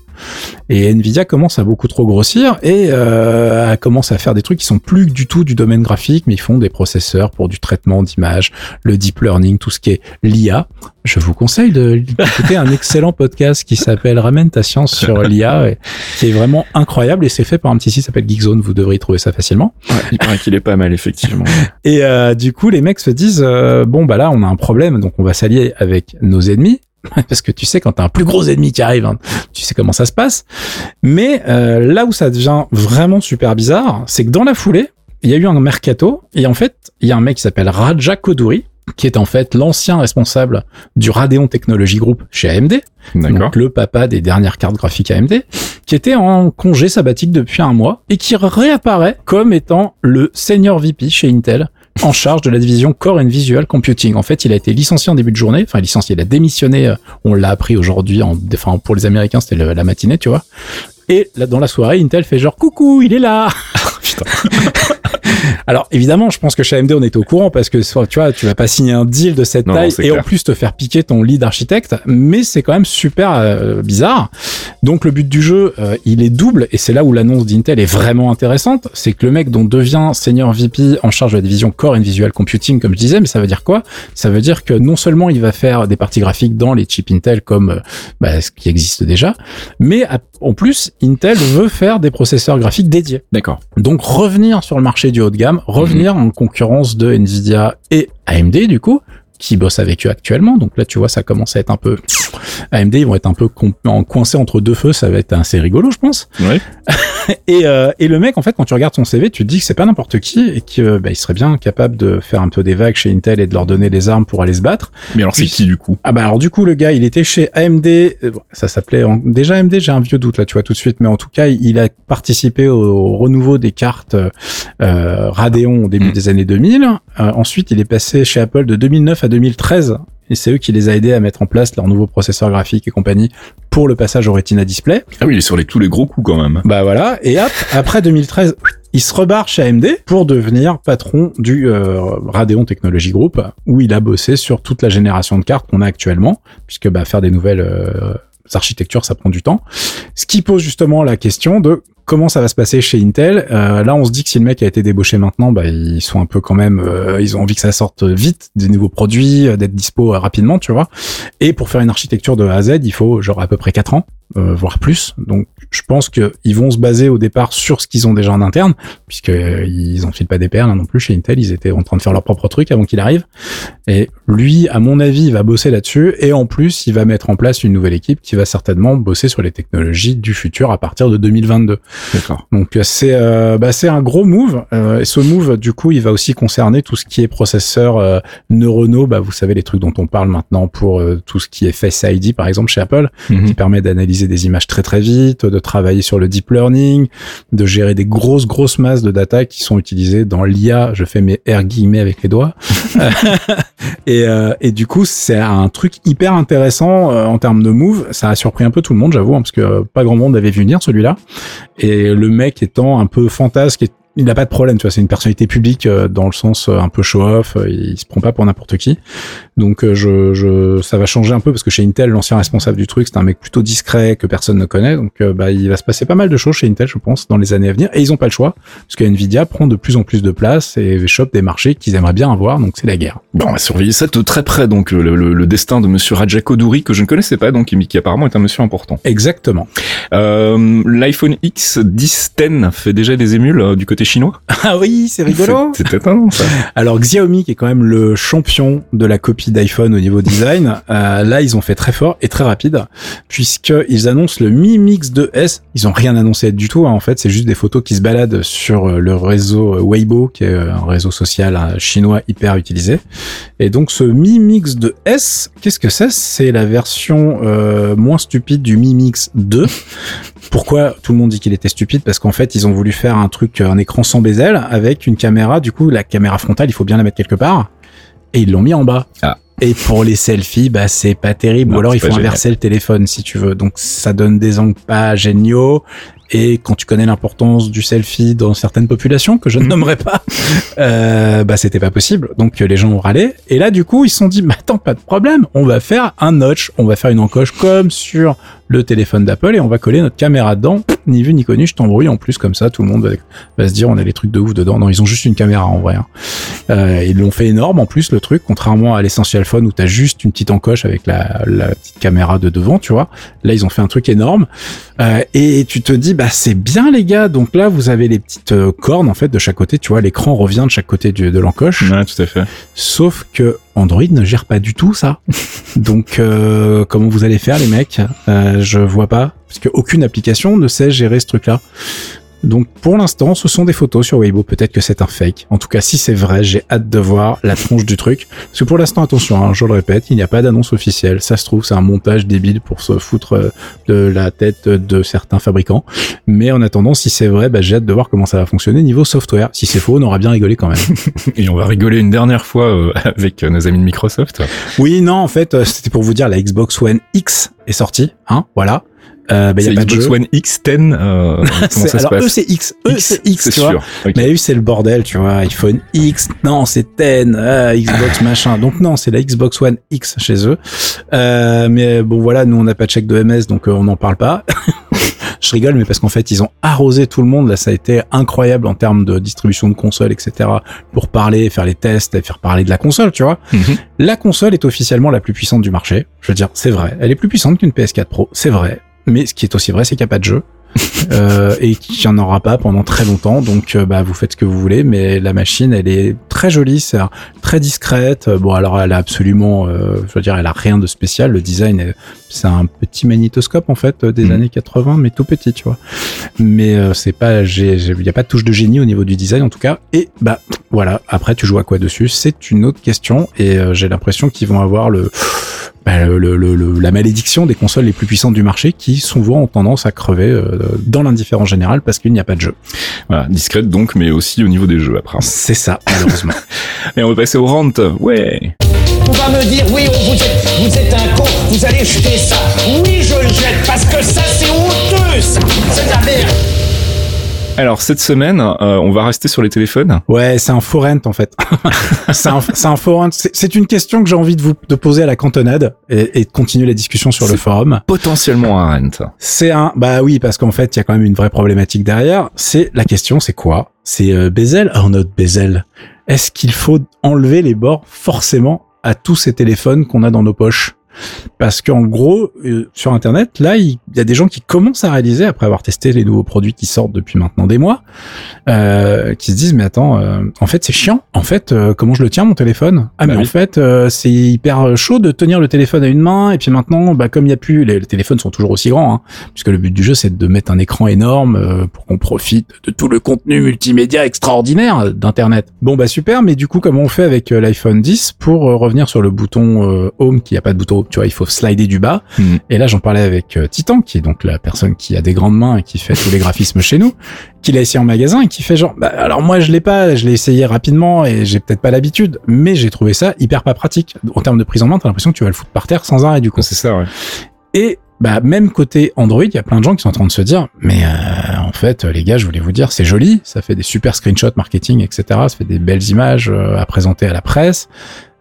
Speaker 2: Et Nvidia commence à beaucoup trop grossir et euh, commence à faire des trucs qui sont plus du tout du domaine graphique, mais ils font des processeurs pour du traitement d'images, le deep learning, tout ce qui est l'I A. Je vous conseille de d'écouter un excellent podcast qui s'appelle Ramène ta science sur l'I A, et, qui est vraiment incroyable, et c'est fait par un petit site qui s'appelle Geekzone. Vous devriez trouver ça facilement.
Speaker 1: Ouais, il paraît qu'il est pas mal, effectivement.
Speaker 2: Et euh, du coup, les mecs se disent euh, bon bah là, on a un problème, donc on va s'allier avec nos ennemis. Parce que tu sais, quand t'as un plus gros ennemi qui arrive, hein, tu sais comment ça se passe. Mais euh, là où ça devient vraiment super bizarre, c'est que dans la foulée, il y a eu un mercato, et en fait, il y a un mec qui s'appelle Raja Koduri, qui est en fait l'ancien responsable du Radeon Technology Group chez A M D,
Speaker 1: D'accord.
Speaker 2: donc le papa des dernières cartes graphiques A M D, qui était en congé sabbatique depuis un mois, et qui réapparaît comme étant le senior V P chez Intel, en charge de la division Core and Visual Computing. En fait, il a été licencié en début de journée. Enfin, licencié, il a démissionné. On l'a appris aujourd'hui. En, enfin, pour les Américains, c'était le, la matinée, tu vois. Et là, dans la soirée, Intel fait genre, coucou, il est là.
Speaker 1: Putain.
Speaker 2: Alors évidemment, je pense que chez A M D on était au courant parce que tu vois, tu vas pas signer un deal de cette non, taille non, et clair. En plus te faire piquer ton lead architecte, mais c'est quand même super euh, bizarre. Donc le but du jeu, euh, il est double et c'est là où l'annonce d'Intel est vraiment intéressante, c'est que le mec dont devient senior V P en charge de la division Core and Visual Computing, comme je disais, mais ça veut dire quoi ? Ça veut dire que non seulement il va faire des parties graphiques dans les chips Intel comme bah, ce qui existe déjà, mais en plus Intel veut faire des processeurs graphiques dédiés.
Speaker 1: D'accord.
Speaker 2: Donc revenir sur le marché du haut de gamme, revenir mmh. en concurrence de Nvidia et A M D du coup, qui bossent avec eux actuellement. Donc là, tu vois, ça commence à être un peu... A M D, ils vont être un peu com- coincés entre deux feux, ça va être assez rigolo, je pense.
Speaker 1: Ouais.
Speaker 2: et, euh, et le mec, en fait, quand tu regardes son C V, tu te dis que c'est pas n'importe qui et qu'il bah, serait bien capable de faire un peu des vagues chez Intel et de leur donner les armes pour aller se battre.
Speaker 1: Mais alors, Puis, c'est qui, du coup ?
Speaker 2: Ah bah alors, du coup, le gars, il était chez A M D, ça s'appelait... En... Déjà, A M D, j'ai un vieux doute, là, tu vois, tout de suite, mais en tout cas, il a participé au, au renouveau des cartes euh, Radeon au début mmh. des années deux mille. Euh, ensuite, il est passé chez Apple de deux mille neuf à deux mille treize. Et c'est eux qui les a aidés à mettre en place leur nouveau processeur graphique et compagnie pour le passage au Retina Display.
Speaker 1: Ah oui, il est sur les, tous les gros coups quand même.
Speaker 2: Bah voilà. Et hop, après deux mille treize, il se rebarre chez A M D pour devenir patron du euh, Radeon Technology Group, où il a bossé sur toute la génération de cartes qu'on a actuellement, puisque bah, faire des nouvelles euh, architectures, ça prend du temps. Ce qui pose justement la question de comment ça va se passer chez Intel. Euh, là, on se dit que si le mec a été débauché maintenant, bah ils sont un peu quand même, euh, ils ont envie que ça sorte vite, des nouveaux produits, euh, d'être dispo euh, rapidement, tu vois. Et pour faire une architecture de A à Z, il faut genre à peu près quatre ans, euh, voire plus. Donc, je pense que ils vont se baser au départ sur ce qu'ils ont déjà en interne, puisque euh, ils enfilent pas des perles hein, non plus chez Intel. Ils étaient en train de faire leur propre truc avant qu'il arrive. Et lui, à mon avis, il va bosser là-dessus. Et en plus, il va mettre en place une nouvelle équipe qui va certainement bosser sur les technologies du futur à partir de deux mille vingt-deux.
Speaker 1: D'accord.
Speaker 2: Donc c'est euh, bah c'est un gros move euh, et ce move du coup il va aussi concerner tout ce qui est processeurs euh, neuronaux, bah vous savez les trucs dont on parle maintenant pour euh, tout ce qui est Face I D par exemple chez Apple, mm-hmm. qui permet d'analyser des images très très vite, de travailler sur le deep learning, de gérer des grosses grosses masses de data qui sont utilisées dans l'I A. Je fais mes R guillemets avec les doigts. et euh, et du coup c'est un truc hyper intéressant euh, en termes de move. Ça a surpris un peu tout le monde, j'avoue, hein, parce que euh, pas grand monde l'avait vu venir celui-là. Et le mec étant un peu fantasque, il n'a pas de problème, tu vois, c'est une personnalité publique euh, dans le sens euh, un peu show-off, euh, il se prend pas pour n'importe qui. Donc euh, je, je, ça va changer un peu parce que chez Intel, l'ancien responsable du truc, c'est un mec plutôt discret que personne ne connaît. Donc euh, bah il va se passer pas mal de choses chez Intel, je pense, dans les années à venir. Et ils ont pas le choix parce que Nvidia prend de plus en plus de place et chope des marchés qu'ils aimeraient bien avoir. Donc c'est la guerre.
Speaker 1: Bon, on va surveiller ça de très près. Donc le, le, le destin de Monsieur Raja Koduri que je ne connaissais pas, donc qui apparemment est un monsieur important.
Speaker 2: Exactement.
Speaker 1: Euh, L'iPhone X dix Ten fait déjà des émules euh, du côté chinois.
Speaker 2: Ah oui, c'est rigolo.
Speaker 1: C'est, c'est étonnant ça.
Speaker 2: Alors Xiaomi, qui est quand même le champion de la copie d'iPhone au niveau design, euh, là ils ont fait très fort et très rapide, puisqu'ils annoncent le Mi Mix deux S. Ils ont rien annoncé du tout, hein, en fait, c'est juste des photos qui se baladent sur le réseau Weibo, qui est un réseau social chinois hyper utilisé. Et donc ce Mi Mix deux S, qu'est-ce que c'est ? C'est la version euh, moins stupide du Mi Mix deux. Pourquoi tout le monde dit qu'il était stupide ? Parce qu'en fait, ils ont voulu faire un truc, un écran sans bezel avec une caméra. Du coup, la caméra frontale, il faut bien la mettre quelque part. Et ils l'ont mis en bas.
Speaker 1: Ah.
Speaker 2: Et pour les selfies, bah c'est pas terrible. Non, ou alors il faut inverser génial. Le téléphone si tu veux. Donc ça donne des angles pas géniaux. Et quand tu connais l'importance du selfie dans certaines populations que je ne nommerai pas, euh, bah c'était pas possible. Donc les gens ont râlé. Et là du coup ils se sont dit, bah attends, pas de problème, on va faire un notch, on va faire une encoche comme sur le téléphone d'Apple et on va coller notre caméra dedans. Ni vu ni connu, je t'embrouille. En plus comme ça, tout le monde va, va se dire on a des trucs de ouf dedans. Non, ils ont juste une caméra en vrai. Hein. Euh, ils l'ont fait énorme en plus le truc, contrairement à l'Essential Phone où t'as juste une petite encoche avec la, la petite caméra de devant, tu vois. Là ils ont fait un truc énorme euh, et tu te dis bah c'est bien les gars. Donc là vous avez les petites euh, cornes en fait de chaque côté, tu vois, l'écran revient de chaque côté du, de l'encoche.
Speaker 1: Ouais, tout à fait.
Speaker 2: Sauf que Android ne gère pas du tout ça. Donc euh, comment vous allez faire les mecs ? euh, Je vois pas, parce qu'aucune application ne sait gérer ce truc-là. Donc pour l'instant, ce sont des photos sur Weibo, peut-être que c'est un fake. En tout cas, si c'est vrai, j'ai hâte de voir la tronche du truc. Parce que pour l'instant, attention, hein, je le répète, il n'y a pas d'annonce officielle. Ça se trouve, c'est un montage débile pour se foutre de la tête de certains fabricants. Mais en attendant, si c'est vrai, bah, j'ai hâte de voir comment ça va fonctionner niveau software. Si c'est faux, on aura bien rigolé quand même.
Speaker 1: Et on va rigoler une dernière fois euh, avec nos amis de Microsoft.
Speaker 2: Oui, non, en fait, c'était pour vous dire, la Xbox One X est sortie, hein, voilà. Euh, bah,
Speaker 1: c'est
Speaker 2: y a pas de
Speaker 1: Xbox
Speaker 2: jeu.
Speaker 1: One X dix. Euh, comment ça se
Speaker 2: alors
Speaker 1: passe?
Speaker 2: eux c'est X, eux
Speaker 1: X,
Speaker 2: c'est X,
Speaker 1: c'est
Speaker 2: tu vois.
Speaker 1: sûr. Okay.
Speaker 2: Mais eux c'est le bordel, tu vois. iPhone X, non c'est dix, ah, Xbox machin. Donc non, c'est la Xbox One X chez eux. Euh, mais bon voilà, nous on n'a pas de chèque de M S, donc euh, on n'en parle pas. Je rigole, mais parce qu'en fait, ils ont arrosé tout le monde. Là, ça a été incroyable en termes de distribution de consoles, et cetera. Pour parler, faire les tests et faire parler de la console, tu vois. Mm-hmm. La console est officiellement la plus puissante du marché. Je veux dire, c'est vrai. Elle est plus puissante qu'une P S quatre Pro, c'est vrai. Mais ce qui est aussi vrai, c'est qu'il n'y a pas de jeu. euh, et qu'il n'y en aura pas pendant très longtemps, donc euh, bah vous faites ce que vous voulez, mais la machine elle est très jolie, c'est très discrète. Bon alors elle a absolument, euh, je veux dire, elle a rien de spécial. Le design, c'est un petit magnétoscope en fait des mmh. années quatre-vingts, mais tout petit, tu vois. Mais euh, c'est pas, il y a pas de touche de génie au niveau du design en tout cas. Et bah voilà, après tu joues à quoi dessus, c'est une autre question. Et euh, j'ai l'impression qu'ils vont avoir le Bah, le, le, le, la malédiction des consoles les plus puissantes du marché qui souvent ont tendance à crever euh, dans l'indifférence générale parce qu'il n'y a pas de jeu.
Speaker 1: Voilà, discrète donc, mais aussi au niveau des jeux après.
Speaker 2: C'est ça, malheureusement.
Speaker 1: Et on va passer au rant. Ouais.
Speaker 3: On va me dire, oui, vous êtes, vous êtes un con, vous allez jeter ça. Oui, je le jette parce que ça, c'est honteux, ça. C'est de la merde.
Speaker 1: Alors cette semaine, euh, on va rester sur les téléphones.
Speaker 2: Ouais, c'est un faux rent en fait. c'est un, c'est un faux rent. C'est, c'est une question que j'ai envie de vous de poser à la cantonade et, et de continuer la discussion sur
Speaker 1: c'est
Speaker 2: le forum.
Speaker 1: Potentiellement un rent.
Speaker 2: C'est un, bah oui, parce qu'en fait, il y a quand même une vraie problématique derrière. C'est la question, c'est quoi? C'est euh, bezel, oh notre bezel. Est-ce qu'il faut enlever les bords forcément à tous ces téléphones qu'on a dans nos poches? Parce qu'en gros, euh, sur Internet, là, il y a des gens qui commencent à réaliser, après avoir testé les nouveaux produits qui sortent depuis maintenant des mois, euh, qui se disent, mais attends, euh, en fait, c'est chiant. En fait, euh, comment je le tiens, mon téléphone? Ah, bah mais oui. En fait, euh, c'est hyper chaud de tenir le téléphone à une main, et puis maintenant, bah, comme il y a plus, les, les téléphones sont toujours aussi grands, hein, puisque le but du jeu, c'est de mettre un écran énorme euh, pour qu'on profite de tout le contenu multimédia extraordinaire d'Internet. Bon, bah, super, mais du coup, comment on fait avec euh, l'iPhone dix pour euh, revenir sur le bouton euh, Home, qui a pas de bouton, tu vois, il faut slider du bas. Mmh. Et là, j'en parlais avec euh, Titan, qui est donc la personne qui a des grandes mains et qui fait tous les graphismes chez nous, qui l'a essayé en magasin et qui fait genre, bah, alors moi, je l'ai pas, je l'ai essayé rapidement et j'ai peut-être pas l'habitude, mais j'ai trouvé ça hyper pas pratique. En termes de prise en main, t'as l'impression que tu vas le foutre par terre sans arrêt, du coup.
Speaker 1: C'est ça, ouais.
Speaker 2: Et, bah, même côté Android, il y a plein de gens qui sont en train de se dire, mais euh, en fait, les gars, je voulais vous dire, c'est joli, ça fait des super screenshots marketing, et cetera. Ça fait des belles images euh, à présenter à la presse,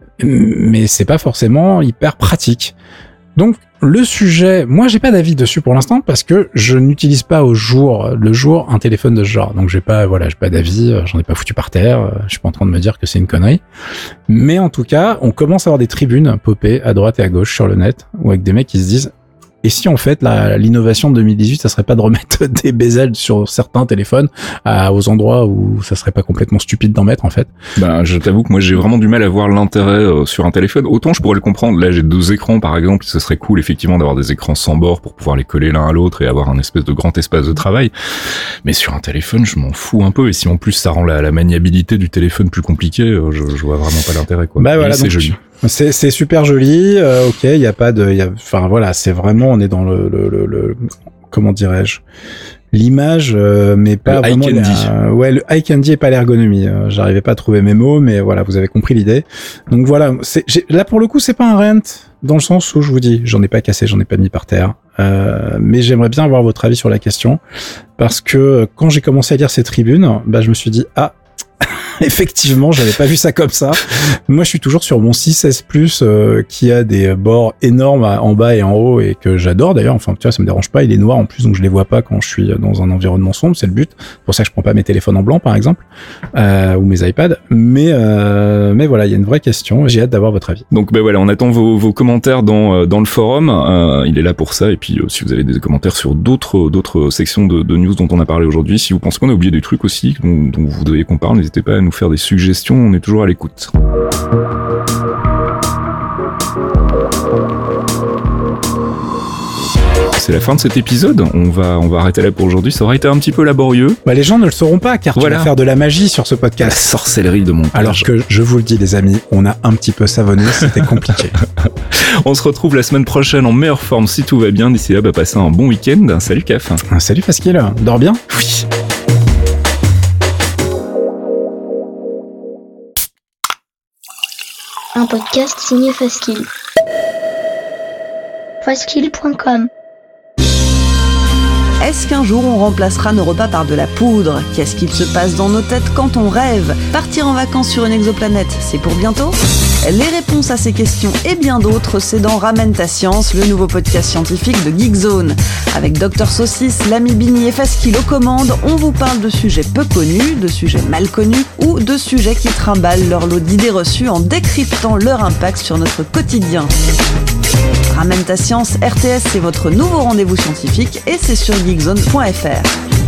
Speaker 2: mais c'est pas forcément hyper pratique. Donc le sujet, moi j'ai pas d'avis dessus pour l'instant parce que je n'utilise pas au jour le jour un téléphone de ce genre. Donc j'ai pas voilà, j'ai pas d'avis, j'en ai pas foutu par terre, je suis pas en train de me dire que c'est une connerie. Mais en tout cas, on commence à avoir des tribunes popées à droite et à gauche sur le net ou avec des mecs qui se disent et si en fait la, l'innovation de deux mille dix-huit, ça serait pas de remettre des bezels sur certains téléphones à, aux endroits où ça serait pas complètement stupide d'en mettre en fait?
Speaker 1: Ben, je t'avoue que moi j'ai vraiment du mal à voir l'intérêt euh, sur un téléphone. Autant je pourrais le comprendre. Là j'ai deux écrans par exemple, ce serait cool effectivement d'avoir des écrans sans bord pour pouvoir les coller l'un à l'autre et avoir un espèce de grand espace de travail. Mais sur un téléphone, je m'en fous un peu. Et si en plus ça rend la, la maniabilité du téléphone plus compliquée, euh, je, je vois vraiment pas l'intérêt quoi.
Speaker 2: Bah voilà,
Speaker 1: c'est
Speaker 2: donc,
Speaker 1: joli.
Speaker 2: C'est, c'est super joli, euh, ok, il y a pas de, y a, enfin voilà, c'est vraiment, on est dans le, le, le, le comment dirais-je, l'image, euh, mais pas
Speaker 1: le
Speaker 2: vraiment.
Speaker 1: Eye candy.
Speaker 2: La, ouais, le eye candy et pas l'ergonomie. Euh, j'arrivais pas à trouver mes mots, mais voilà, vous avez compris l'idée. Donc voilà, c'est, j'ai, là pour le coup, c'est pas un rent dans le sens où je vous dis, j'en ai pas cassé, j'en ai pas mis par terre, euh, mais j'aimerais bien avoir votre avis sur la question parce que quand j'ai commencé à lire ces tribunes, bah je me suis dit ah. Effectivement, j'avais pas vu ça comme ça. Moi, je suis toujours sur mon six S Plus euh, qui a des bords énormes en bas et en haut et que j'adore d'ailleurs. Enfin, tu vois, ça me dérange pas. Il est noir en plus, donc je les vois pas quand je suis dans un environnement sombre. C'est le but. C'est pour ça que je prends pas mes téléphones en blanc, par exemple, euh, ou mes iPads. Mais euh, mais voilà, il y a une vraie question. J'ai hâte d'avoir votre avis.
Speaker 1: Donc ben voilà, on attend vos, vos commentaires dans dans le forum. Euh, il est là pour ça. Et puis euh, si vous avez des commentaires sur d'autres d'autres sections de, de news dont on a parlé aujourd'hui, si vous pensez qu'on a oublié des trucs aussi dont, dont vous voudriez qu'on parle, n'hésitez pas à nous faire des suggestions, on est toujours à l'écoute. C'est la fin de cet épisode, on va, on va arrêter là pour aujourd'hui, ça aurait été un petit peu laborieux.
Speaker 2: Bah les gens ne le sauront pas car voilà. Tu vas faire de la magie sur ce podcast.
Speaker 1: La sorcellerie de montage.
Speaker 2: Alors que je vous le dis les amis, on a un petit peu savonné, c'était compliqué.
Speaker 1: On se retrouve la semaine prochaine en meilleure forme si tout va bien, d'ici là, bah, passez un bon week-end. Salut Caf.
Speaker 2: Salut Fasquille, dors bien?
Speaker 1: Oui.
Speaker 4: Un podcast signé Fasquille. Fasquille point com Est-ce qu'un jour on remplacera nos repas par de la poudre? Qu'est-ce qu'il se passe dans nos têtes quand on rêve? Partir en vacances sur une exoplanète, c'est pour bientôt? Les réponses à ces questions et bien d'autres, c'est dans Ramène ta science, le nouveau podcast scientifique de Geekzone. Avec Docteur Saucisse, l'ami Bini et Faskil aux commandes, on vous parle de sujets peu connus, de sujets mal connus ou de sujets qui trimballent leur lot d'idées reçues en décryptant leur impact sur notre quotidien. Ramène ta science, R T S, c'est votre nouveau rendez-vous scientifique et c'est sur geekzone point f r.